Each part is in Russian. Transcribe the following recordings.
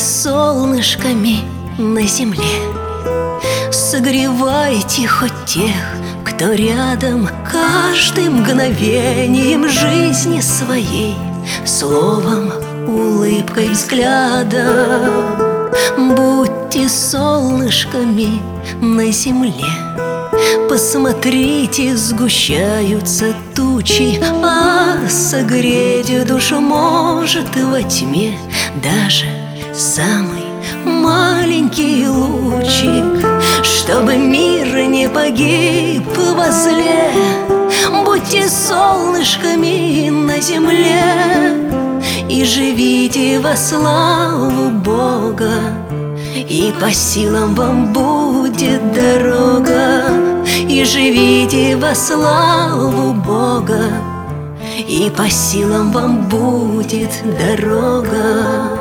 солнышками на земле. Согревайте хоть тех, кто рядом, каждым мгновением жизни своей, словом, улыбкой, взглядом. Будьте солнышками на земле. Посмотрите, сгущаются тучи, а согреть душу может во тьме даже самый маленький лучик. Чтобы мир не погиб во зле, будьте солнышками на земле и живите во славу Бога, и по силам вам будет дорога. И живите во славу Бога, и по силам вам будет дорога.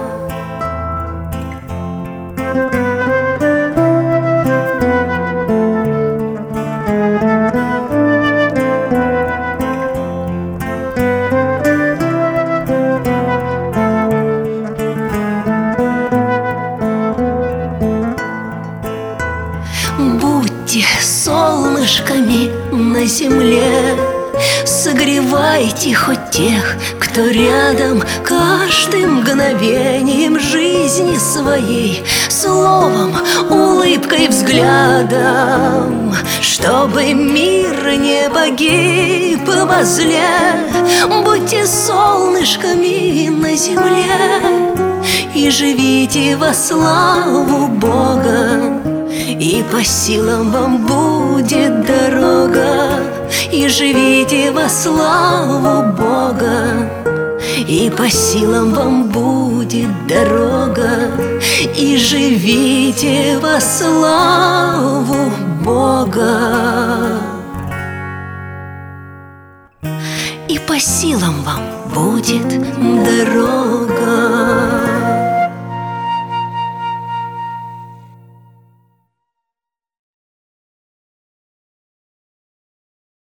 Будьте солнышками на земле. Согревайте хоть тех, кто рядом, каждым мгновением жизни своей, словом, улыбкой, взглядом. Чтобы мир не погиб во зле, будьте солнышками на земле и живите во славу Бога, и по силам вам будет дорога. И живите во славу Бога, и по силам вам будет дорога. И живите во славу Бога, и по силам вам будет дорога.